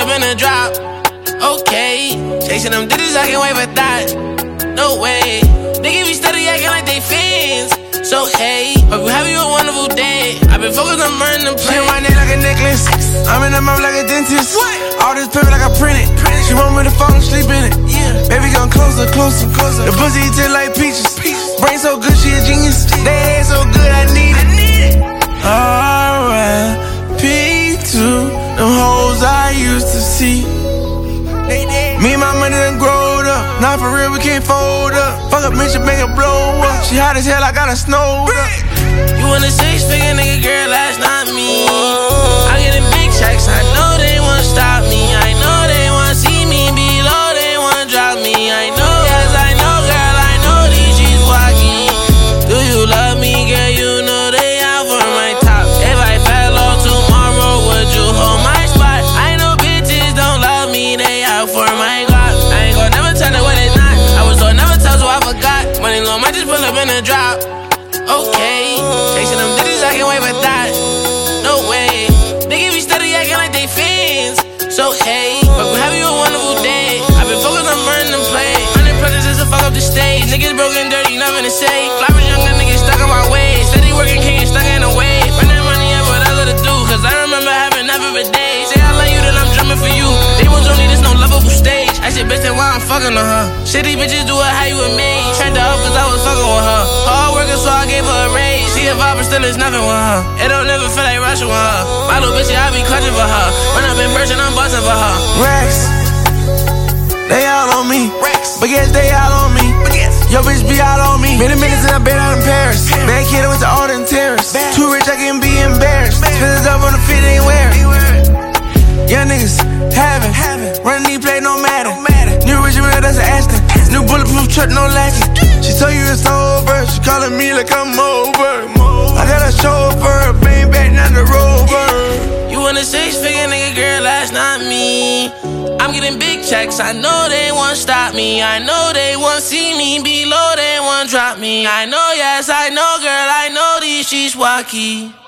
up in a drop. Okay, chasing them digits, I can't wait for that. No way, niggas be steady acting like they fans. So hey, hope you have you a wonderful day. I've been focused on burning the plane. She my neck like a necklace. I'm in the mouth like a dentist. What? All this paper like I print it. She want me to fall asleep in it. Yeah. Baby come closer, closer, closer. The pussy taste like peaches. Brain so good, she a genius. They head so good, I need it. R.I.P. to them hoes I used to see. Me and my money done growed up. Not for real, we can't fold up. Fuck up, bitch, and make it blow up. She hot as hell, I got her snowed up. You want a 6-figure nigga, girl, that's not me. I'm getting big checks, I know they won't stop me. I know they won't see me below, they won't drop me. I know, yes, I know, girl, I know these she's walking. Do you love me, girl? You know they out for my top. If I fell off tomorrow, would you hold my spot? I know bitches don't love me, they out for my God. I ain't gon' never tell her what it's not. I was told never tell, so I forgot. Money low, might just pull up in a drop. Okay, chasing them digits, I can't wait for that. No way, niggas be steady acting like they fans. So hey, hope you have you a wonderful day. I've been focused on burning them plays. 100 predators to fuck up the stage. Niggas broken, dirty, nothing to say. Floppers, younger niggas stuck in my way. Steady working, king stuck in a way. Running money up, what I love to do. Cause I remember having never a day. Say I love you, then I'm drumming for you. They won't only this no lovable stage. I said, bitch, then why I'm fucking on her? Shitty bitches do it how you with me. Turned her up cause I was fucking with her. Hard working, so I gave her a raise. She a vibe, but still is nothing with her. It don't never feel like rushing with her. My little bitch, I be clutching for her. When I'm in person, I'm busting for her. Racks, they all on me. Racks. But yes, they all on me. Yo, bitch be all on me. Many minutes in a bed out in Paris. Bad kid, I went to Alden Terrace. Too rich, I can be embarrassed. Spend it up on the fit, ain't wearing. Young niggas having. Running these play, no matter. New rich real, that's an Aston. New bulletproof truck, no lacking. She told you it's over. She calling me like I'm over. I got a chauffeur, bang back, not the rover. You want a 6-figure nigga, girl, that's not me. I'm getting big checks, I know they won't stop me. I know they won't see me below, they won't drop me. I know, yes, I know, girl, I know these she's wacky.